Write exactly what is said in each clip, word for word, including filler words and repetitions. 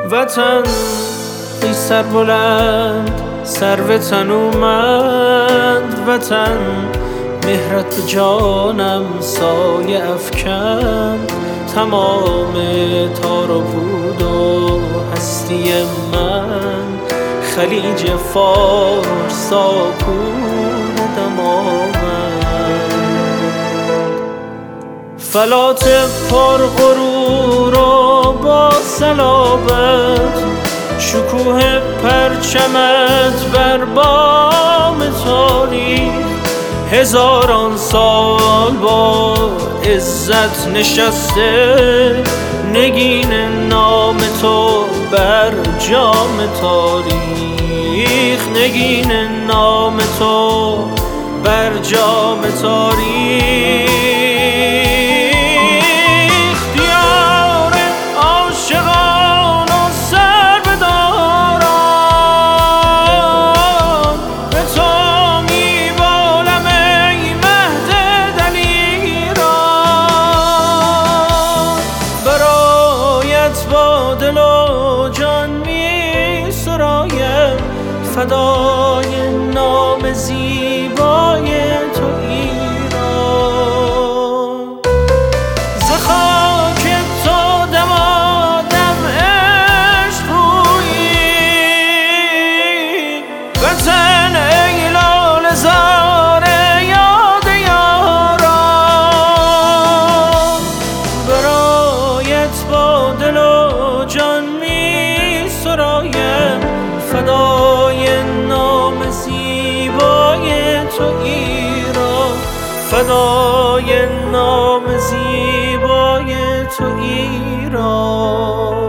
وطن ای سر بلند سرو تنومند، وطن مهرت به جانم سایه افکن. تمام تار و پود و هستی من، خلیج فارس آکون دماوند. فلات پر غرور و با صلابت، شکوه پرچمت بر بام تاریخ. هزاران سال با عزت نشسته، نگین نام تو بر جام تاریخ. نگین نام تو بر جام تاریخ. دیار عاشقان و سربداران، به تو می بالم ای مهد دلیران. برایت با دل و جان می سرایم، فدای نام زیبای تو ایران. ز خاک تو دمادم عشق رویی، وطن ای لاله زار یاد یاران. برایت با دل و جان می سرایم، فدای نام زیبای تو ایران. فدای نام زیبای تو ایران.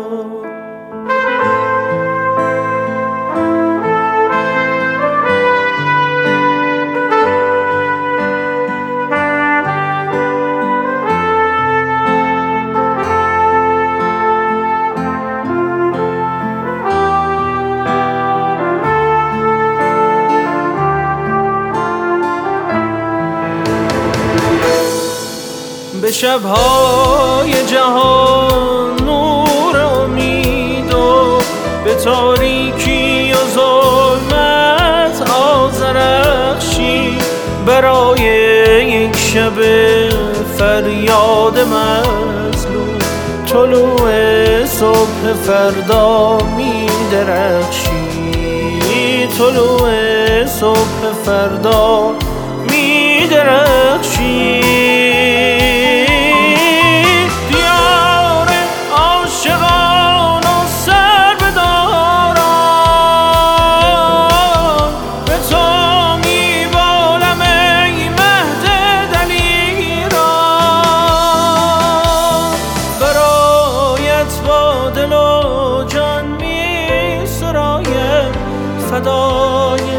به شب‌های جهان نور امید و به تاریکی و ظلمت آذرخشی. برای یک شب فریاد مظلوم، طلوع صبح فردا می درخشی. طلوع صبح فردا می درخشی. فدای